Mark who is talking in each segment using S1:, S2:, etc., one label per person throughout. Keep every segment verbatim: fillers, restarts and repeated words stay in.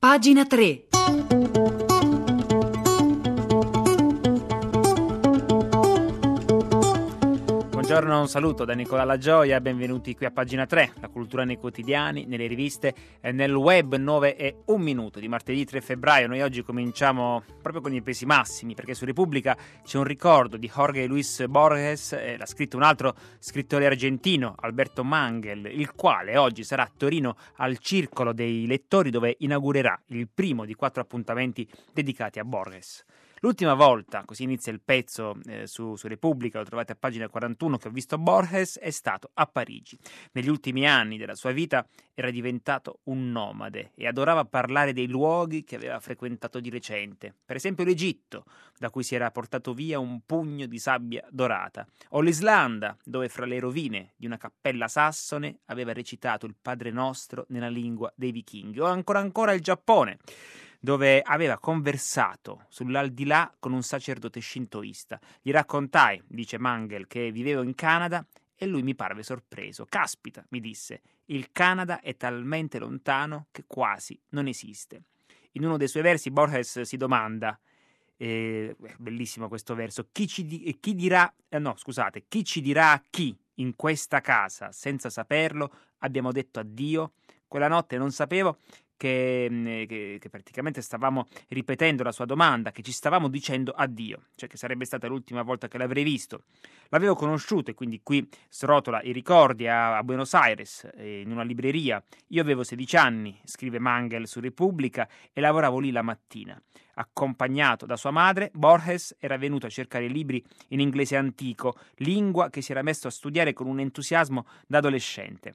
S1: Pagina tre.
S2: Buongiorno, un saluto da Nicola La Gioia, benvenuti qui a Pagina tre, la cultura nei quotidiani, nelle riviste e nel web. Nove e un minuto di martedì tre febbraio. Noi oggi cominciamo proprio con i pesi massimi, perché su Repubblica c'è un ricordo di Jorge Luis Borges, eh, l'ha scritto un altro scrittore argentino, Alberto Mangel, il quale oggi sarà a Torino al Circolo dei Lettori, dove inaugurerà il primo di quattro appuntamenti dedicati a Borges. L'ultima volta, così inizia il pezzo eh, su, su Repubblica, lo trovate a pagina quarantuno, che ho visto Borges, è stato a Parigi. Negli ultimi anni della sua vita era diventato un nomade e adorava parlare dei luoghi che aveva frequentato di recente. Per esempio l'Egitto, da cui si era portato via un pugno di sabbia dorata, o l'Islanda, dove fra le rovine di una cappella sassone aveva recitato il Padre Nostro nella lingua dei vichinghi, o ancora ancora il Giappone, dove aveva conversato sull'aldilà con un sacerdote shintoista. Gli raccontai, dice Mangel, che vivevo in Canada e lui mi parve sorpreso. Caspita, mi disse, il Canada è talmente lontano che quasi non esiste. In uno dei suoi versi Borges si domanda, eh, bellissimo questo verso, chi ci, di, chi dirà, eh, no scusate, chi ci dirà a chi in questa casa, senza saperlo, abbiamo detto addio? Quella notte non sapevo Che, che, che praticamente stavamo ripetendo la sua domanda, che ci stavamo dicendo addio, cioè che sarebbe stata l'ultima volta che l'avrei visto. L'avevo conosciuto e quindi qui srotola i ricordi a, a Buenos Aires, eh, in una libreria. Io avevo sedici anni, scrive Mangel su Repubblica, e lavoravo lì la mattina. Accompagnato da sua madre, Borges era venuto a cercare libri in inglese antico, lingua che si era messo a studiare con un entusiasmo da adolescente.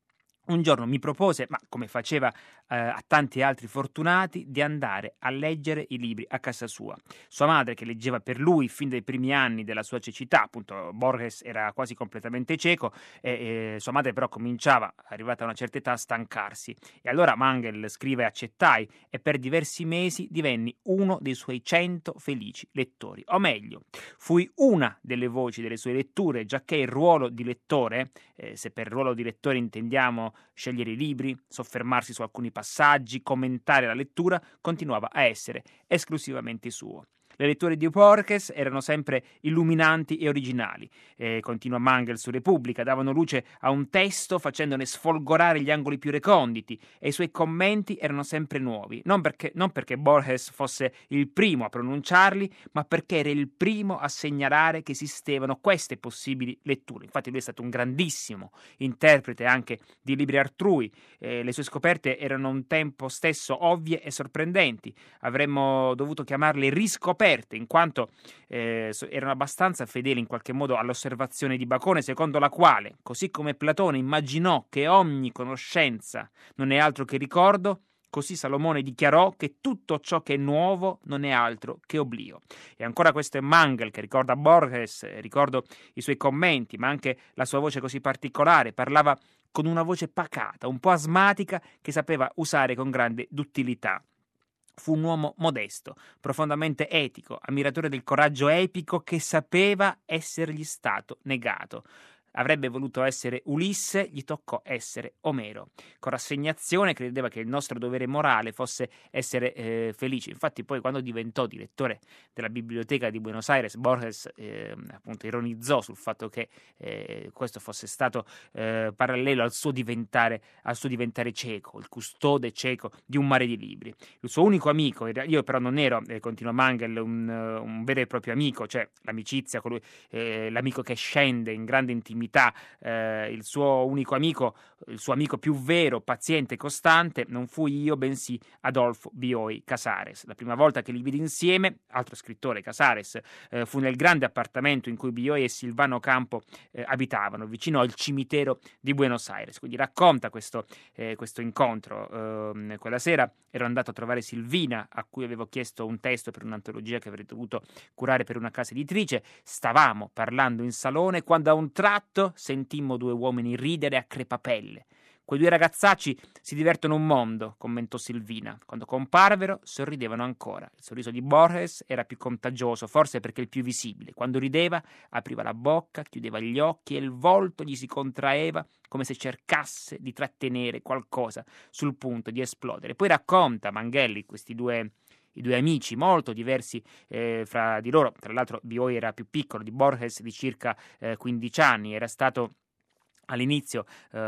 S2: Un giorno mi propose, ma come faceva eh, a tanti altri fortunati, di andare a leggere i libri a casa sua. Sua madre, che leggeva per lui fin dai primi anni della sua cecità, appunto Borges era quasi completamente cieco, e, e sua madre però cominciava, arrivata a una certa età, a stancarsi. E allora Mangel scrive: accettai e per diversi mesi divenni uno dei suoi cento felici lettori. O meglio, fui una delle voci delle sue letture, giacché il ruolo di lettore, eh, se per ruolo di lettore intendiamo scegliere i libri, soffermarsi su alcuni passaggi, commentare la lettura, continuava a essere esclusivamente suo. Le letture di Borges erano sempre illuminanti e originali, eh, continua Mangel su Repubblica, davano luce a un testo facendone sfolgorare gli angoli più reconditi, e i suoi commenti erano sempre nuovi, non perché, non perché Borges fosse il primo a pronunciarli, ma perché era il primo a segnalare che esistevano queste possibili letture. Infatti lui è stato un grandissimo interprete anche di libri altrui, eh, le sue scoperte erano un tempo stesso ovvie e sorprendenti, avremmo dovuto chiamarle riscoperte, in quanto eh, erano abbastanza fedeli in qualche modo all'osservazione di Bacone, secondo la quale, così come Platone immaginò che ogni conoscenza non è altro che ricordo, così Salomone dichiarò che tutto ciò che è nuovo non è altro che oblio. E ancora questo è Mangel che ricorda Borges, ricordo i suoi commenti, ma anche la sua voce così particolare. Parlava con una voce pacata, un po' asmatica, che sapeva usare con grande duttilità. Fu un uomo modesto, profondamente etico, ammiratore del coraggio epico che sapeva essergli stato negato. Avrebbe voluto essere Ulisse, gli toccò essere Omero. Con rassegnazione credeva che il nostro dovere morale fosse essere eh, felici. Infatti poi, quando diventò direttore della biblioteca di Buenos Aires, Borges eh, appunto ironizzò sul fatto che eh, questo fosse stato eh, parallelo al suo diventare al suo diventare cieco, il custode cieco di un mare di libri. Il suo unico amico, io però non ero, eh, continua Mangel, un, un vero e proprio amico, cioè l'amicizia con lui, eh, l'amico che scende in grande intimità. Eh, il suo unico amico, il suo amico più vero, paziente e costante, non fui io, bensì Adolfo Bioy Casares. La prima volta che li vidi insieme, altro scrittore, Casares, eh, fu nel grande appartamento in cui Bioy e Silvano Campo eh, abitavano, vicino al cimitero di Buenos Aires. Quindi racconta questo, eh, questo incontro. Eh, quella sera ero andato a trovare Silvina, a cui avevo chiesto un testo per un'antologia che avrei dovuto curare per una casa editrice. Stavamo parlando in salone quando a un tratto sentimmo due uomini ridere a crepapelle. Quei due ragazzacci si divertono un mondo, commentò Silvina. Quando comparvero sorridevano ancora. Il sorriso di Borges era più contagioso, forse perché il più visibile. Quando rideva apriva la bocca, chiudeva gli occhi e il volto gli si contraeva come se cercasse di trattenere qualcosa sul punto di esplodere. Poi racconta Manghelli questi due i due amici molto diversi eh, fra di loro. Tra l'altro Bioy era più piccolo di Borges di circa eh, quindici anni, era stato all'inizio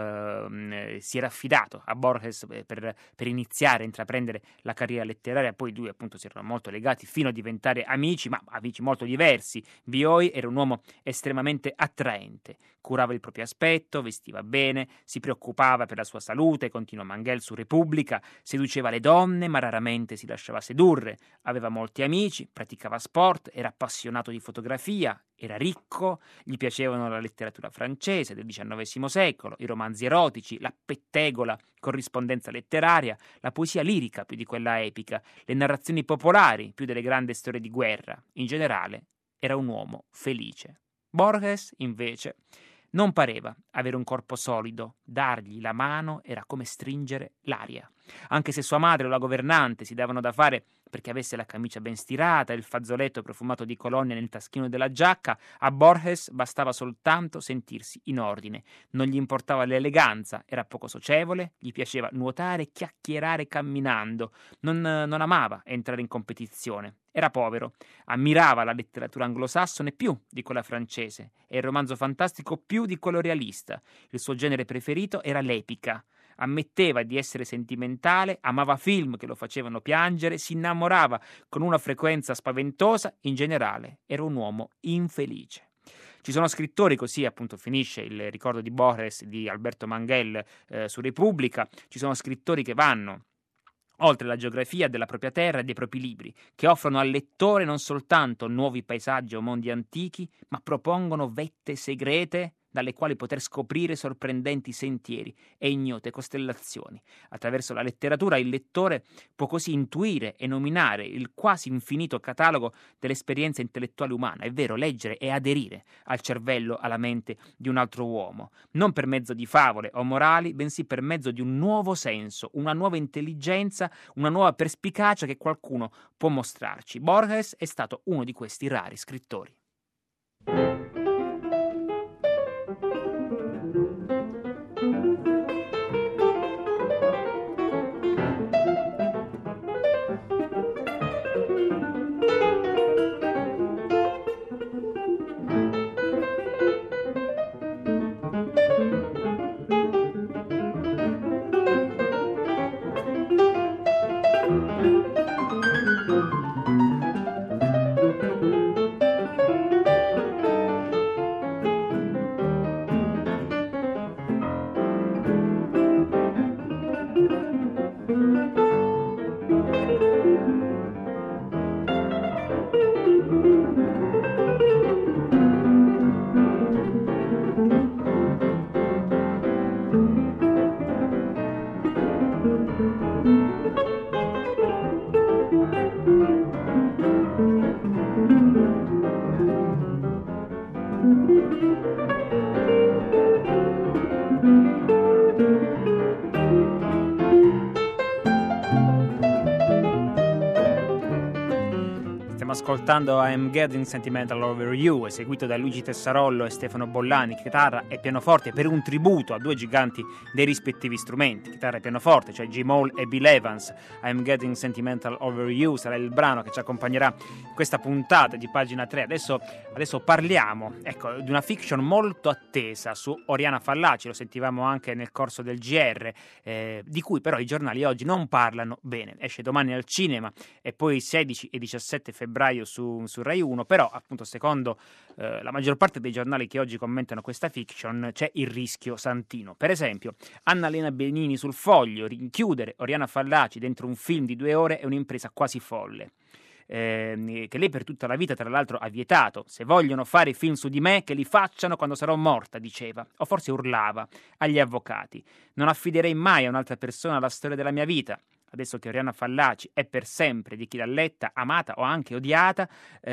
S2: eh, si era affidato a Borges per, per iniziare a intraprendere la carriera letteraria, poi due appunto si erano molto legati fino a diventare amici, ma amici molto diversi. Bioy era un uomo estremamente attraente, curava il proprio aspetto, vestiva bene, si preoccupava per la sua salute, continua Manghel su Repubblica, seduceva le donne ma raramente si lasciava sedurre, aveva molti amici, praticava sport, era appassionato di fotografia, era ricco, gli piacevano la letteratura francese del diciannovesimo secolo, i romanzi erotici, la pettegola corrispondenza letteraria, la poesia lirica più di quella epica, le narrazioni popolari più delle grandi storie di guerra. In generale era un uomo felice. Borges, invece, non pareva avere un corpo solido, dargli la mano era come stringere l'aria. Anche se sua madre o la governante si davano da fare perché avesse la camicia ben stirata e il fazzoletto profumato di colonia nel taschino della giacca, a Borges bastava soltanto sentirsi in ordine. Non gli importava l'eleganza, era poco socievole, gli piaceva nuotare e chiacchierare camminando, non, non amava entrare in competizione. Era povero, ammirava la letteratura anglosassone più di quella francese e il romanzo fantastico più di quello realista. Il suo genere preferito era l'epica. Ammetteva di essere sentimentale, amava film che lo facevano piangere, si innamorava con una frequenza spaventosa, in generale era un uomo infelice. Ci sono scrittori, così appunto finisce il ricordo di Borges di Alberto Manghel eh, su Repubblica, ci sono scrittori che vanno oltre la geografia della propria terra e dei propri libri, che offrono al lettore non soltanto nuovi paesaggi o mondi antichi, ma propongono vette segrete dalle quali poter scoprire sorprendenti sentieri e ignote costellazioni. Attraverso la letteratura il lettore può così intuire e nominare il quasi infinito catalogo dell'esperienza intellettuale umana. È vero, leggere e aderire al cervello, alla mente di un altro uomo, non per mezzo di favole o morali, bensì per mezzo di un nuovo senso, una nuova intelligenza, una nuova perspicacia che qualcuno può mostrarci. Borges è stato uno di questi rari scrittori. Ascoltando I'm Getting Sentimental Over You, eseguito da Luigi Tessarollo e Stefano Bollani, chitarra e pianoforte, per un tributo a due giganti dei rispettivi strumenti, chitarra e pianoforte, cioè Jim Hall e Bill Evans. I'm Getting Sentimental Over You sarà il brano che ci accompagnerà in questa puntata di Pagina tre. Adesso, adesso parliamo ecco, di una fiction molto attesa su Oriana Fallaci, lo sentivamo anche nel corso del G R, eh, di cui però i giornali oggi non parlano bene. Esce domani al cinema e poi sedici e diciassette febbraio Su, su Rai uno, però appunto secondo eh, la maggior parte dei giornali che oggi commentano questa fiction c'è il rischio santino. Per esempio Annalena Benini sul Foglio: rinchiudere Oriana Fallaci dentro un film di due ore è un'impresa quasi folle. Eh, che lei per tutta la vita tra l'altro ha vietato. Se vogliono fare film su di me che li facciano quando sarò morta, diceva, o forse urlava agli avvocati. Non affiderei mai a un'altra persona la storia della mia vita. adesso che Oriana Fallaci è per sempre di chi l'ha letta, amata o anche odiata,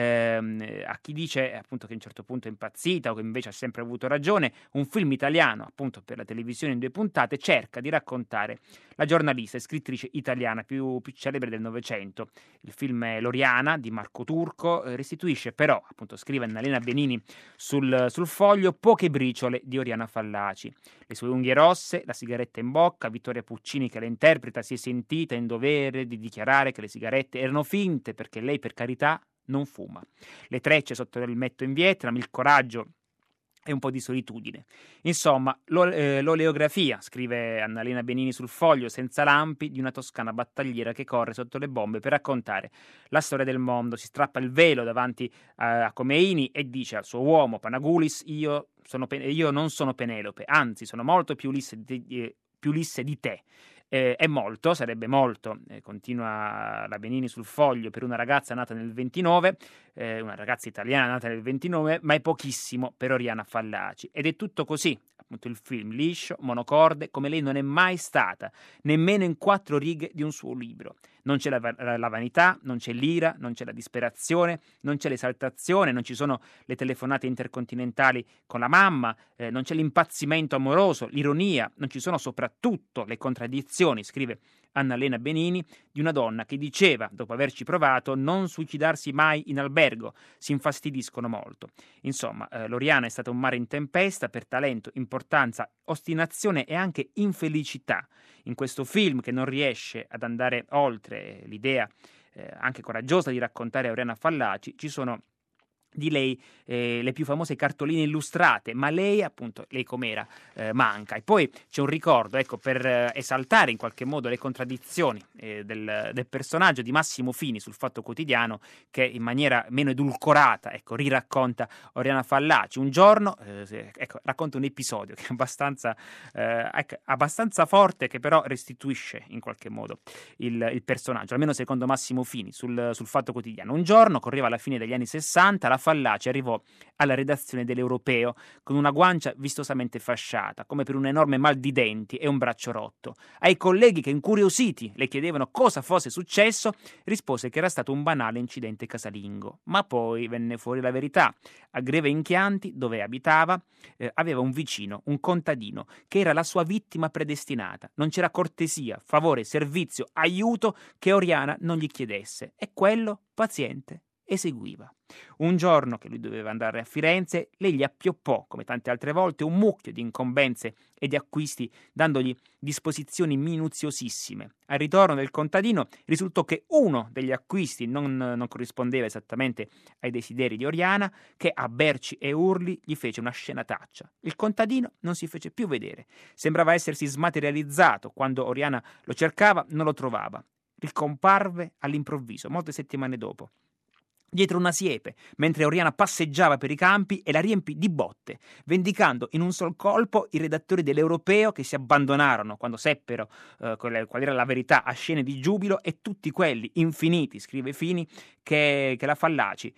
S2: ehm, a chi dice appunto che a un certo punto è impazzita o che invece ha sempre avuto ragione, un film italiano appunto per la televisione in due puntate cerca di raccontare la giornalista e scrittrice italiana più, più celebre del Novecento. Il film è L'Oriana di Marco Turco, eh, restituisce però, appunto scrive Annalena Benini sul, sul foglio, poche briciole di Oriana Fallaci. Le sue unghie rosse, la sigaretta in bocca, Vittoria Puccini che la interpreta si è sentita in dovere di dichiarare che le sigarette erano finte perché lei per carità non fuma. Le trecce sotto il metto in Vietnam, il coraggio e un po' di solitudine. Insomma, l'o- eh, l'oleografia, scrive Annalena Benini sul foglio, senza lampi, di una toscana battagliera che corre sotto le bombe per raccontare la storia del mondo. Si strappa il velo davanti a, a Khomeini e dice al suo uomo Panagoulis: io, sono, io non sono Penelope, anzi sono molto più Ulisse di, eh, più Ulisse di te. Eh, è molto, sarebbe molto, eh, continua la Benini sul foglio, per una ragazza nata nel ventinove, eh, una ragazza italiana nata nel ventinove, ma è pochissimo per Oriana Fallaci. Ed è tutto così, appunto il film, liscio, monocorde, come lei non è mai stata, nemmeno in quattro righe di un suo libro. Non c'è la, la, la vanità, non c'è l'ira, non c'è la disperazione, non c'è l'esaltazione, non ci sono le telefonate intercontinentali con la mamma, eh, non c'è l'impazzimento amoroso, l'ironia, non ci sono soprattutto le contraddizioni, scrive Annalena Benini, di una donna che diceva, dopo averci provato, non suicidarsi mai in albergo, si infastidiscono molto. Insomma, eh, L'Oriana è stata un mare in tempesta per talento, importanza, ostinazione e anche infelicità. In questo film che non riesce ad andare oltre l'idea eh, anche coraggiosa di raccontare Oriana Fallaci, ci sono di lei eh, le più famose cartoline illustrate, ma lei appunto, lei com'era, eh, manca. E poi c'è un ricordo, ecco, per eh, esaltare in qualche modo le contraddizioni eh, del, del personaggio di Massimo Fini sul Fatto Quotidiano, che in maniera meno edulcorata, ecco, riracconta Oriana Fallaci. Un giorno, eh, ecco, racconta un episodio che è abbastanza, eh, ecco, abbastanza forte, che però restituisce in qualche modo il, il personaggio, almeno secondo Massimo Fini sul, sul Fatto Quotidiano. Un giorno, correva alla fine degli anni sessanta, la Fallaci arrivò alla redazione dell'Europeo con una guancia vistosamente fasciata, come per un enorme mal di denti e un braccio rotto. Ai colleghi che, incuriositi, le chiedevano cosa fosse successo, rispose che era stato un banale incidente casalingo. Ma poi venne fuori la verità. A Greve in Chianti, dove abitava, eh, aveva un vicino, un contadino, che era la sua vittima predestinata. Non c'era cortesia, favore, servizio, aiuto che Oriana non gli chiedesse. E quello, paziente, eseguiva. Un giorno che lui doveva andare a Firenze, lei gli appioppò, come tante altre volte, un mucchio di incombenze e di acquisti, dandogli disposizioni minuziosissime. Al ritorno del contadino risultò che uno degli acquisti non, non corrispondeva esattamente ai desideri di Oriana, che a berci e urli gli fece una scenataccia. Il contadino non si fece più vedere. Sembrava essersi smaterializzato. Quando Oriana lo cercava, non lo trovava. Ricomparve all'improvviso, molte settimane dopo, dietro una siepe, mentre Oriana passeggiava per i campi, e la riempì di botte, vendicando in un sol colpo i redattori dell'Europeo, che si abbandonarono quando seppero eh, qual era la verità a scene di giubilo, e tutti quelli infiniti, scrive Fini, che, che la Fallaci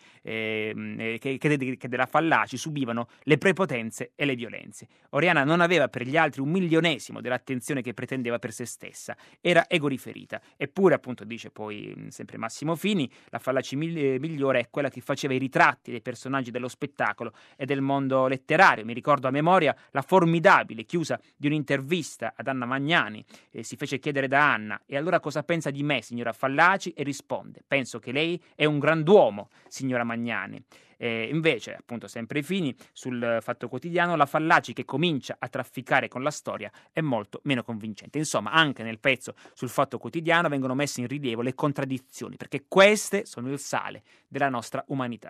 S2: eh, che, che, che della Fallaci subivano le prepotenze e le violenze. Oriana non aveva per gli altri un milionesimo dell'attenzione che pretendeva per se stessa, era egoriferita. Eppure, appunto, dice poi sempre Massimo Fini, la Fallaci migliore è quella che faceva i ritratti dei personaggi dello spettacolo e del mondo letterario. Mi ricordo a memoria la formidabile chiusa di un'intervista ad Anna Magnani. Eh, si fece chiedere da Anna: e allora cosa pensa di me, signora Fallaci? E risponde: penso che lei è un grand'uomo, signora Magnani. Eh, invece, appunto, sempre Fini, sul Fatto Quotidiano, la Fallaci che comincia a trafficare con la storia è molto meno convincente. Insomma, anche nel pezzo sul Fatto Quotidiano vengono messe in rilievo le contraddizioni, perché queste sono il sale della nostra umanità.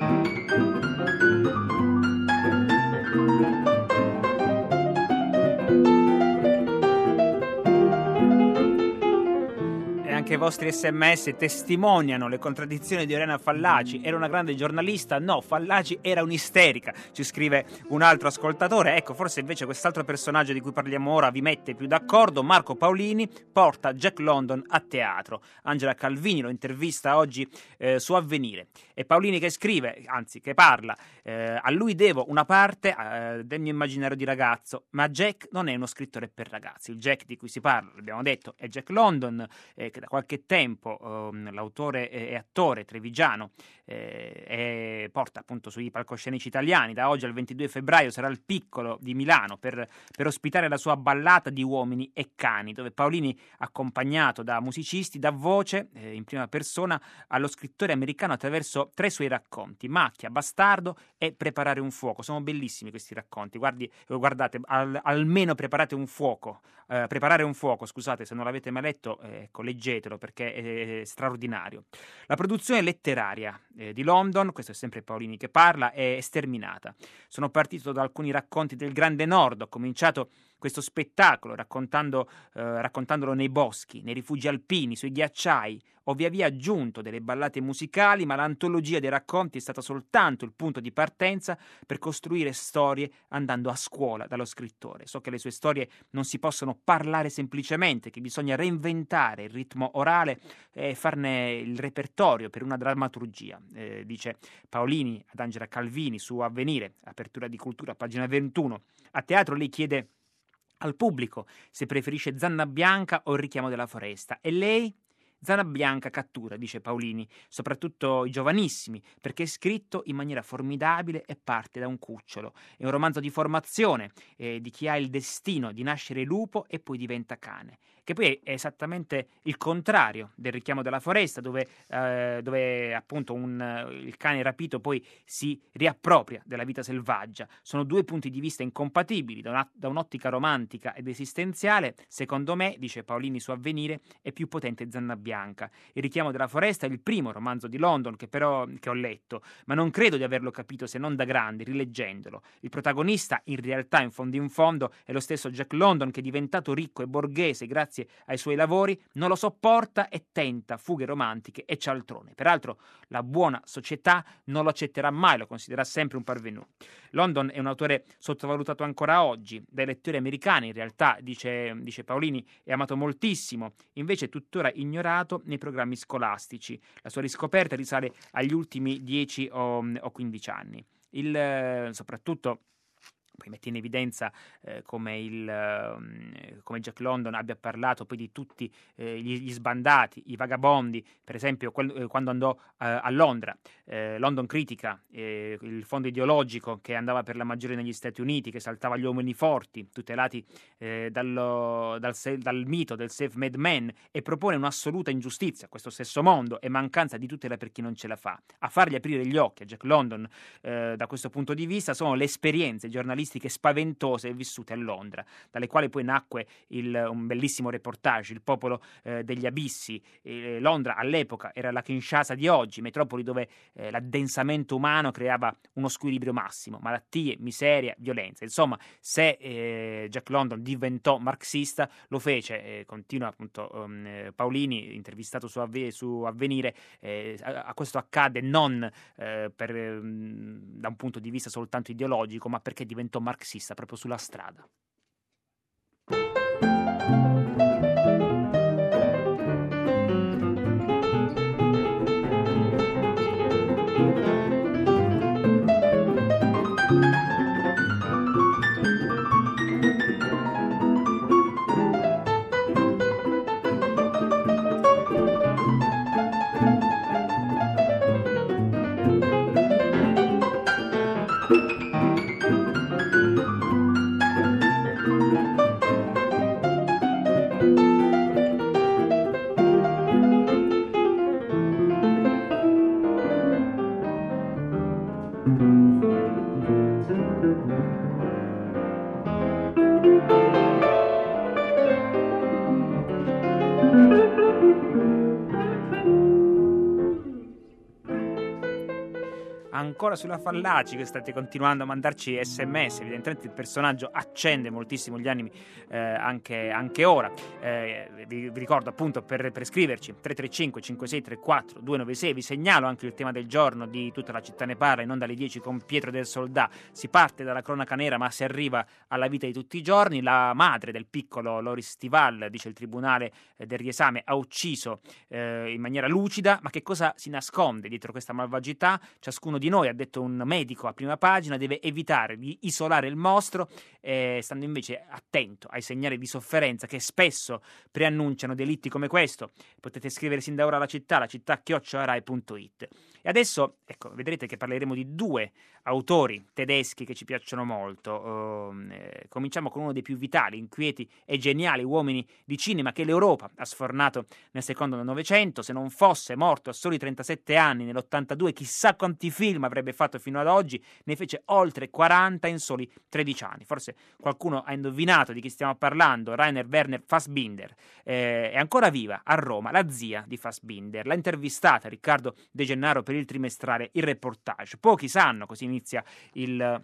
S2: Anche i vostri sms testimoniano le contraddizioni di Oriana Fallaci. Era una grande giornalista? No, Fallaci era un'isterica, ci scrive un altro ascoltatore. Ecco, forse invece quest'altro personaggio di cui parliamo ora vi mette più d'accordo. Marco Paolini porta Jack London a teatro. Angela Calvini lo intervista oggi eh, su Avvenire. E Paolini che scrive, anzi che parla, eh, a lui devo una parte eh, del mio immaginario di ragazzo, ma Jack non è uno scrittore per ragazzi. Il Jack di cui si parla, l'abbiamo detto, è Jack London, eh, che da qualche tempo eh, l'autore e attore trevigiano eh, e porta appunto sui palcoscenici italiani. Da oggi al ventidue febbraio sarà al Piccolo di Milano per, per ospitare la sua ballata di uomini e cani, dove Paolini, accompagnato da musicisti, dà voce eh, in prima persona allo scrittore americano attraverso tre suoi racconti: Macchia, Bastardo e Preparare un fuoco. Sono bellissimi questi racconti. Guardi, guardate, al, almeno preparate un fuoco eh, preparare un fuoco, scusate, se non l'avete mai letto, eh, ecco, leggetelo perché è, è straordinario. La produzione letteraria eh, di London, questo è sempre Paolini che parla, è sterminata. Sono partito da alcuni racconti del Grande Nord, ho cominciato questo spettacolo raccontando, eh, raccontandolo nei boschi, nei rifugi alpini, sui ghiacciai. Ho via via aggiunto delle ballate musicali, ma l'antologia dei racconti è stata soltanto il punto di partenza per costruire storie andando a scuola dallo scrittore. So che le sue storie non si possono parlare semplicemente, che bisogna reinventare il ritmo orale e farne il repertorio per una drammaturgia, eh, dice Paolini ad Angela Calvini su Avvenire, apertura di Cultura, pagina ventuno. A teatro lei chiede al pubblico se preferisce Zanna Bianca o Il richiamo della foresta, e lei? Zanna Bianca cattura, dice Paolini, soprattutto i giovanissimi, perché è scritto in maniera formidabile e parte da un cucciolo. È un romanzo di formazione, eh, di chi ha il destino di nascere lupo e poi diventa cane, che poi è esattamente il contrario del richiamo della foresta, dove, eh, dove appunto un, il cane rapito poi si riappropria della vita selvaggia. Sono due punti di vista incompatibili, da, una, da un'ottica romantica ed esistenziale. Secondo me, dice Paolini su Avvenire, è più potente Zanna Bianca. Bianca. Il richiamo della foresta è il primo romanzo di London che però che ho letto, ma non credo di averlo capito se non da grande, rileggendolo. Il protagonista, in realtà, in fondo in fondo, è lo stesso Jack London che, diventato ricco e borghese grazie ai suoi lavori, non lo sopporta e tenta fughe romantiche e cialtrone. Peraltro, la buona società non lo accetterà mai, lo considera sempre un parvenu. London è un autore sottovalutato ancora oggi. Dai lettori americani, in realtà, dice, dice Paolini, è amato moltissimo, invece tuttora ignorato nei programmi scolastici. La sua riscoperta risale agli ultimi dieci o quindici anni. Il, soprattutto poi mette in evidenza eh, come, il, eh, come Jack London abbia parlato poi di tutti eh, gli, gli sbandati, i vagabondi, per esempio quel, eh, quando andò eh, a Londra. Eh, London critica eh, il fondo ideologico che andava per la maggiore negli Stati Uniti, che saltava gli uomini forti, tutelati eh, dallo, dal, dal mito del self-made man, e propone un'assoluta ingiustizia a questo stesso mondo e mancanza di tutela per chi non ce la fa. A fargli aprire gli occhi a Jack London eh, da questo punto di vista sono le esperienze giornalistiche spaventose vissute a Londra, dalle quali poi nacque il, un bellissimo reportage, Il popolo eh, degli abissi. Eh, Londra all'epoca era la Kinshasa di oggi, metropoli dove eh, l'addensamento umano creava uno squilibrio massimo, malattie, miseria, violenza. Insomma, se eh, Jack London diventò marxista, lo fece, eh, continua appunto um, Paolini, intervistato su, Avve- su Avvenire, eh, a, a questo accadde non eh, per, eh, da un punto di vista soltanto ideologico, ma perché diventò marxista proprio sulla strada. ancora sulla Fallaci, che state continuando a mandarci sms, evidentemente il personaggio accende moltissimo gli animi eh, anche, anche ora. Eh, vi, vi ricordo appunto per, per scriverci tre tre cinque cinque sei tre quattro due nove sei, vi segnalo anche il tema del giorno di Tutta la città ne parla, in onda alle dieci con Pietro del Soldà. Si parte dalla cronaca nera ma si arriva alla vita di tutti i giorni. La madre del piccolo Loris Stival, dice il tribunale eh, del riesame, ha ucciso eh, in maniera lucida, ma che cosa si nasconde dietro questa malvagità? Ciascuno di noi, ha detto un medico a prima pagina, deve evitare di isolare il mostro, eh, stando invece attento ai segnali di sofferenza che spesso preannunciano delitti come questo. Potete scrivere sin da ora alla città, la città chiocciola rai punto it. E adesso, ecco, vedrete che parleremo di due autori tedeschi che ci piacciono molto. Eh, cominciamo con uno dei più vitali, inquieti e geniali uomini di cinema che l'Europa ha sfornato nel secondo Novecento. Se non fosse morto a soli trentasette anni nell'ottantadue, chissà quanti film avrebbe fatto fino ad oggi. Ne fece oltre quaranta in soli tredici anni. Forse qualcuno ha indovinato di chi stiamo parlando. Rainer Werner Fassbinder. Eh, è ancora viva a Roma la zia di Fassbinder. L'ha intervistata Riccardo De Gennaro per il trimestrale Il Reportage. Pochi sanno, così inizia il...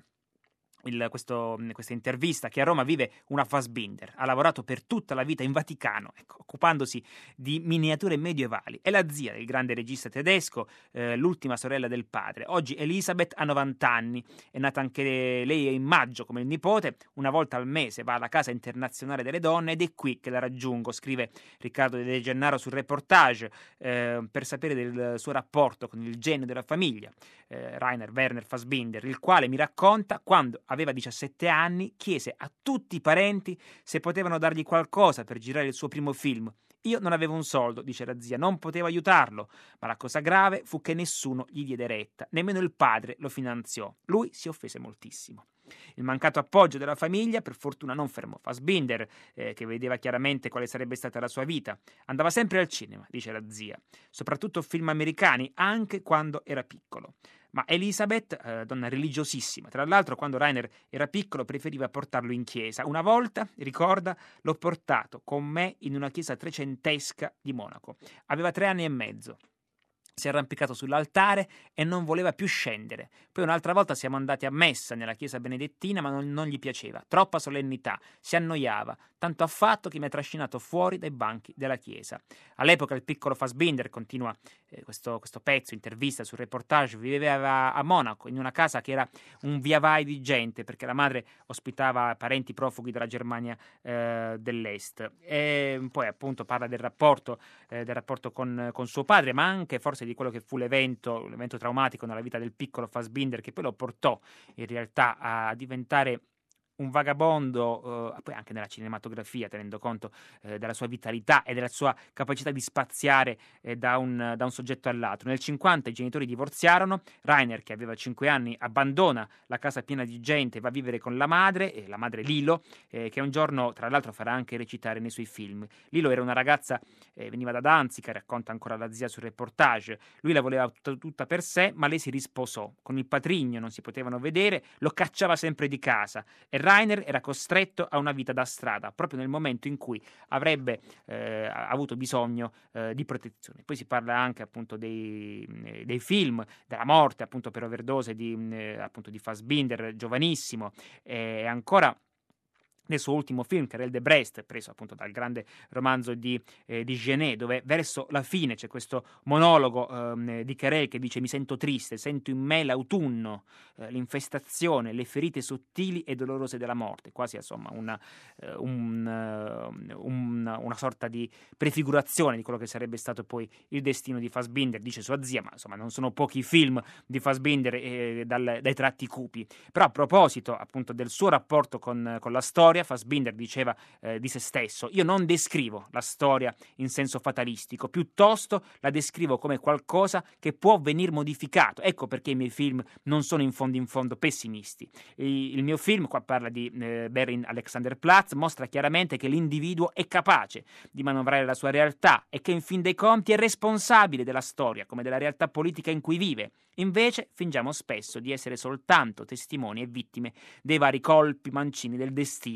S2: Il, questo, questa intervista, che a Roma vive una Fassbinder. Ha lavorato per tutta la vita in Vaticano, ecco, occupandosi di miniature medievali. È la zia del grande regista tedesco, eh, l'ultima sorella del padre. Oggi Elisabeth ha novanta anni, è nata anche lei in maggio come il nipote. Una volta al mese va alla Casa Internazionale delle Donne ed è qui che la raggiungo, scrive Riccardo De Gennaro sul Reportage, eh, per sapere del suo rapporto con il genio della famiglia, eh, Rainer Werner Fassbinder, il quale mi racconta quando aveva diciassette anni, chiese a tutti i parenti se potevano dargli qualcosa per girare il suo primo film. Io non avevo un soldo, dice la zia, non potevo aiutarlo, ma la cosa grave fu che nessuno gli diede retta, nemmeno il padre lo finanziò. Lui si offese moltissimo. Il mancato appoggio della famiglia per fortuna non fermò Fassbinder, eh, che vedeva chiaramente quale sarebbe stata la sua vita. Andava sempre al cinema, dice la zia, soprattutto film americani, anche quando era piccolo. Ma Elisabeth, eh, donna religiosissima, tra l'altro quando Rainer era piccolo preferiva portarlo in chiesa. Una volta, ricorda, l'ho portato con me in una chiesa trecentesca di Monaco. Aveva tre anni e mezzo. Si è arrampicato sull'altare e non voleva più scendere. Poi un'altra volta siamo andati a messa nella chiesa benedettina, ma non, non gli piaceva. Troppa solennità, si annoiava, tanto affatto che mi ha trascinato fuori dai banchi della chiesa. All'epoca il piccolo Fassbinder, continua eh, questo, questo pezzo, intervista sul Reportage, viveva a Monaco, in una casa che era un via vai di gente, perché la madre ospitava parenti profughi della Germania eh, dell'Est. E poi appunto parla del rapporto, eh, del rapporto con, con suo padre, ma anche forse di quello che fu l'evento, l'evento traumatico nella vita del piccolo Fassbinder, che poi lo portò in realtà a diventare un vagabondo, eh, poi anche nella cinematografia, tenendo conto eh, della sua vitalità e della sua capacità di spaziare eh, da, un, da un soggetto all'altro. Nel cinquanta i genitori divorziarono, Rainer, che aveva cinque anni, abbandona la casa piena di gente e va a vivere con la madre, eh, la madre Lilo, eh, che un giorno tra l'altro farà anche recitare nei suoi film. Lilo era una ragazza, eh, veniva da Danzica, racconta ancora la zia sul Reportage. Lui la voleva tutta, tutta per sé, ma lei si risposò. Con il patrigno non si potevano vedere, lo cacciava sempre di casa e Rainer era costretto a una vita da strada proprio nel momento in cui avrebbe eh, avuto bisogno eh, di protezione. Poi si parla anche appunto dei, dei film, della morte appunto per overdose di, eh, appunto di Fassbinder, giovanissimo, e ancora nel suo ultimo film, Karel de Brest, preso appunto dal grande romanzo di, eh, di Genet, dove verso la fine c'è questo monologo eh, di Karel che dice: mi sento triste, sento in me l'autunno, eh, l'infestazione, le ferite sottili e dolorose della morte, quasi insomma una, eh, un, uh, un, una sorta di prefigurazione di quello che sarebbe stato poi il destino di Fassbinder, dice sua zia, ma insomma non sono pochi film di Fassbinder eh, dal, dai tratti cupi. Però a proposito appunto del suo rapporto con, con la storia, Fassbinder diceva eh, di se stesso: io non descrivo la storia in senso fatalistico, piuttosto la descrivo come qualcosa che può venir modificato. Ecco perché i miei film non sono in fondo in fondo pessimisti. Il mio film, qua parla di eh, Berlin Alexanderplatz, mostra chiaramente che l'individuo è capace di manovrare la sua realtà e che in fin dei conti è responsabile della storia come della realtà politica in cui vive. Invece fingiamo spesso di essere soltanto testimoni e vittime dei vari colpi mancini del destino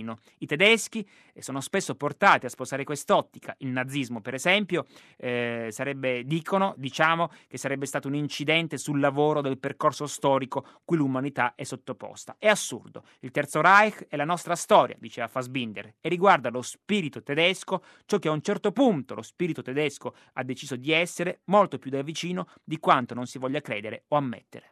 S2: anno. I tedeschi eh, sono spesso portati a sposare quest'ottica. Il nazismo, per esempio, eh, sarebbe, dicono, diciamo, che sarebbe stato un incidente sul lavoro del percorso storico cui l'umanità è sottoposta. È assurdo. Il Terzo Reich è la nostra storia, diceva Fassbinder, e riguarda lo spirito tedesco, ciò che a un certo punto lo spirito tedesco ha deciso di essere, molto più da vicino di quanto non si voglia credere o ammettere.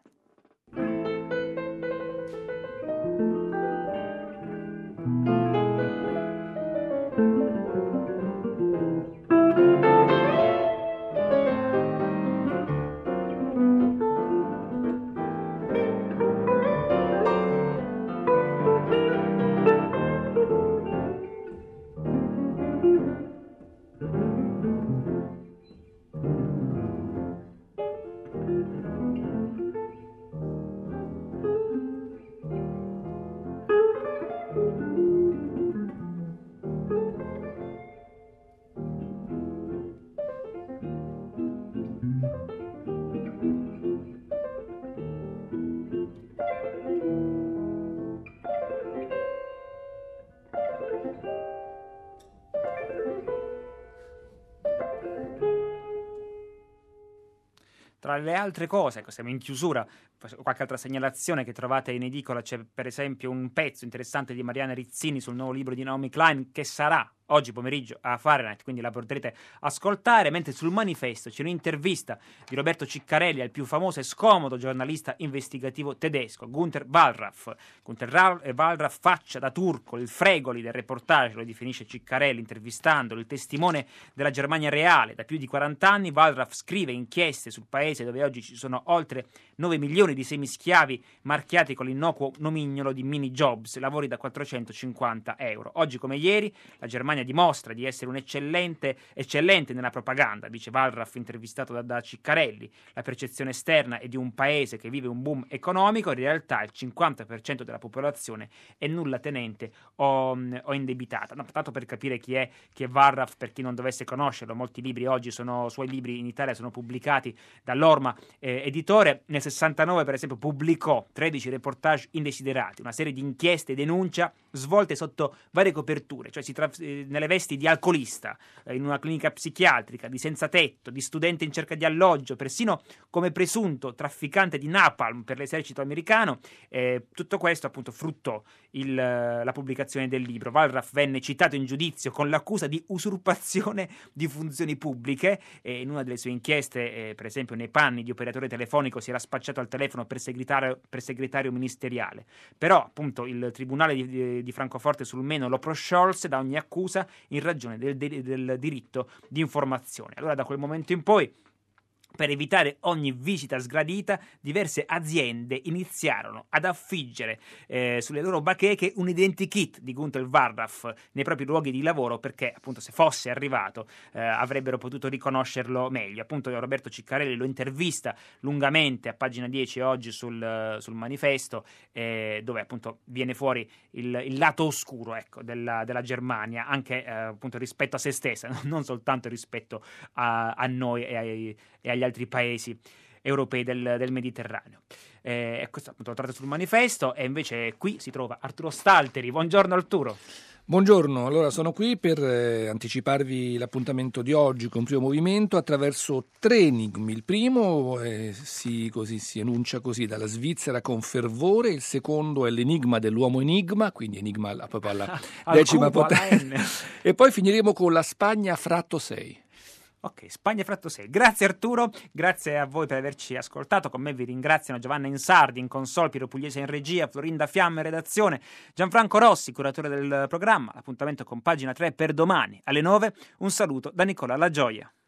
S2: Tra le altre cose, ecco, siamo in chiusura, qualche altra segnalazione che trovate in edicola, c'è per esempio un pezzo interessante di Mariana Rizzini sul nuovo libro di Naomi Klein che sarà oggi pomeriggio a Fahrenheit, quindi la potrete ascoltare, mentre sul Manifesto c'è un'intervista di Roberto Ciccarelli al più famoso e scomodo giornalista investigativo tedesco, Günter Wallraff. Günter Wallraff, faccia da turco, il Fregoli del reportage, lo definisce Ciccarelli intervistandolo, il testimone della Germania reale. Da più di quaranta anni Wallraff scrive inchieste sul paese dove oggi ci sono oltre nove milioni di semischiavi marchiati con l'innocuo nomignolo di mini jobs, lavori da quattrocentocinquanta euro. Oggi come ieri la Germania dimostra di essere un eccellente, eccellente nella propaganda, dice Wallraff intervistato da, da Ciccarelli. La percezione esterna è di un paese che vive un boom economico, in realtà il cinquanta per cento della popolazione è nulla tenente o, o indebitata. No, tanto per capire chi è, chi è Wallraff, per chi non dovesse conoscerlo, molti libri oggi sono, suoi libri in Italia sono pubblicati dall'Orma eh, Editore. Nel sessantanove per esempio pubblicò tredici reportage indesiderati, una serie di inchieste e denuncia svolte sotto varie coperture, cioè si tra, eh, nelle vesti di alcolista, eh, in una clinica psichiatrica, di senza tetto, di studente in cerca di alloggio, persino come presunto trafficante di napalm per l'esercito americano. Eh, tutto questo appunto fruttò il, la pubblicazione del libro. Wallraff venne citato in giudizio con l'accusa di usurpazione di funzioni pubbliche e in una delle sue inchieste, eh, per esempio nei panni di operatore telefonico, si era spacciato al telefono per segretario, per segretario ministeriale. Però appunto il tribunale di, di, di Francoforte sul Meno lo prosciolse da ogni accusa in ragione del, del, del diritto di informazione. Allora da quel momento in poi, per evitare ogni visita sgradita, diverse aziende iniziarono ad affiggere eh, sulle loro bacheche un identikit di Günter Wallraff nei propri luoghi di lavoro, perché appunto se fosse arrivato eh, avrebbero potuto riconoscerlo meglio. Appunto Roberto Ciccarelli lo intervista lungamente a pagina dieci oggi sul, sul Manifesto, eh, dove appunto viene fuori il, il lato oscuro, ecco, della, della Germania, anche eh, appunto rispetto a se stessa, non soltanto rispetto a, a noi e, ai, e agli altri paesi europei del, del Mediterraneo. Eh, e questo appunto lo trovate sul Manifesto, e invece qui si trova Arturo Stalteri. Buongiorno Arturo.
S1: Buongiorno, allora sono qui per eh, anticiparvi l'appuntamento di oggi con Primo Movimento attraverso tre enigmi. Il primo eh, si, così, si enuncia così: dalla Svizzera con fervore. Il secondo è l'enigma dell'uomo enigma, quindi enigma alla, proprio alla decima potenza. E poi finiremo con la Spagna fratto sei.
S2: Ok, Spagna fratto sei. Grazie Arturo, grazie a voi per averci ascoltato. Con me vi ringraziano Giovanna Insardi in console, Piero Pugliese in regia, Florinda Fiamma in redazione, Gianfranco Rossi, curatore del programma. L'appuntamento con Pagina tre per domani alle nove. Un saluto da Nicola La Gioia.